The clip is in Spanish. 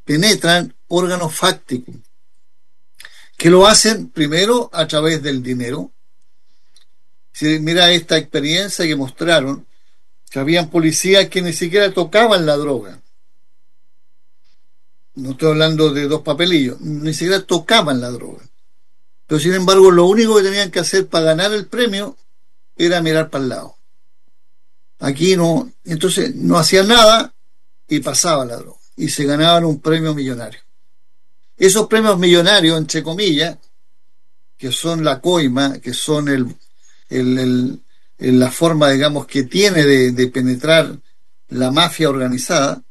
penetran órganos fácticos, que lo hacen primero a través del dinero. Si mira esta experiencia que mostraron, que habían policías que ni siquiera tocaban la droga. No estoy hablando de dos papelillos, ni siquiera tocaban la droga. Pero sin embargo, lo único que tenían que hacer para ganar el premio era mirar para el lado. Aquí no, entonces no hacían nada y pasaba la droga. Y se ganaban un premio millonario. Esos premios millonarios, entre comillas, que son la coima, que son la forma, digamos, que tiene de penetrar la mafia organizada,